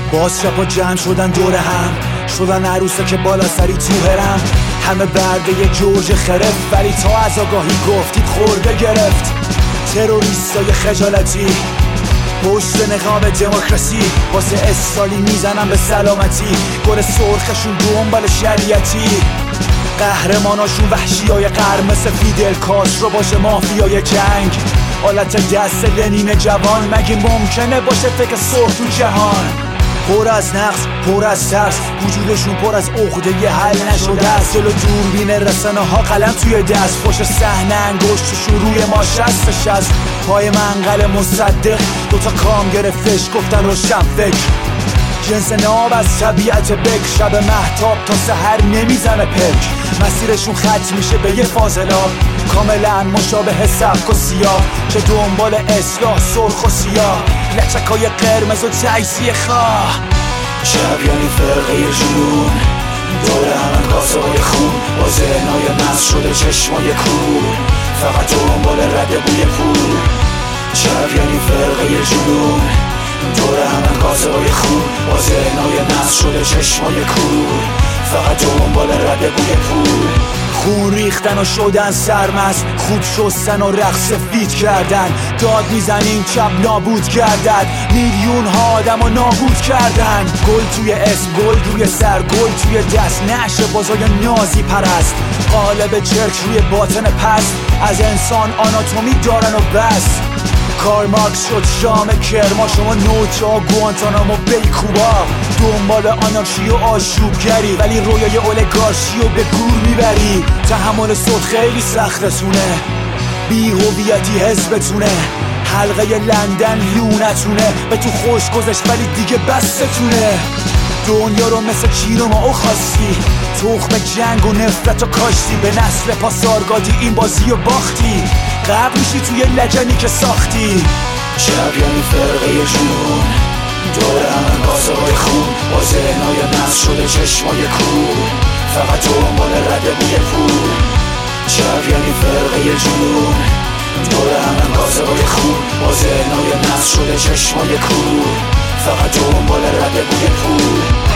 باز شبا جمع شدن دور هم، شدن عروسه که بالا سری تو هرم. همه برده یه جوج خرف، ولی تا از آگاهی گفتید خورده گرفت. تروریستای خجالتی پشت نقاب دموکراسی، واسه استالی میزنن به سلامتی. گل سرخشون دنبال شریعتی، قهرماناشون وحشیای قرمز فیدل کاسترو باشه مافیای جنگ. حالت دست لنین جوان، مگه ممکنه باشه فکر سرخ تو جهان؟ پر از نقص، پر از ترس، وجودشون پر از عقده یه حل نشده است. جلو دوربین رسانه ها قلم توی دست، پشت صحنه انگشتشون روی ما شست. پای منقل مصدق دوتا کام گرفتش، گفتن روشن فکر. جنس ناب از طبیعت بک، شب مهتاب تا سحر نمیزنه پک. مسیرشون ختم میشه به یه فاضلاب، کاملا مشابه سبک و سیاه، که دنبال اصلاح سرخ و سیاه. لچکای قرمز و تجزیه خواه، شب یعنی فرقه جنون، دور همه کاسه های خون، با ذهنای مست شده چشمای کور، فقط دنبال رد بوی پول. شب یعنی فرقه جنون، دور همه کاسه های خون، با ذهنای مست شده چشمای کور، فقط دنبال رد بوی پول. خون ریختن و شدن سرمست، خوب شستن و رقص فیت کردن. داد میزنیم چپ نابود گردد، میلیون ها آدم و نابود کردن. گل توی اسم، گل روی سر، گل توی دست، نعش بازای نازی پرست. قالب چرک روی باطن پست، از انسان آناتومی دارن و بس. کار مارکس شد شام کرما، شما نوچا گوانتانامو بیکوبا. دنبال آنارشی و آشوبگری، ولی رویای اولگارشی و به گور میبری. تحمل صوت خیلی سختتونه، بی هویتی حزبتونه. حلقه لندن لونتونه، به تو خوش گذشت ولی دیگه بستتونه. دنیا رو مثل چیرو ما او خواستی، تخم جنگ و نفرت و کاشتی. به نسل پاسارگادی این بازی و باختی، غرق میشی توی لجنی که ساختی. شب یعنی فرقه جنون، دور همه کاسه های خون، با ذهنای مست شده چشمای کور، فقط دنبال رد بوی پول. شب یعنی فرقه جنون، دور همه کاسه های خون، با ذهنای مست شده چشمای کور، فقط دنبال رد بوی پول.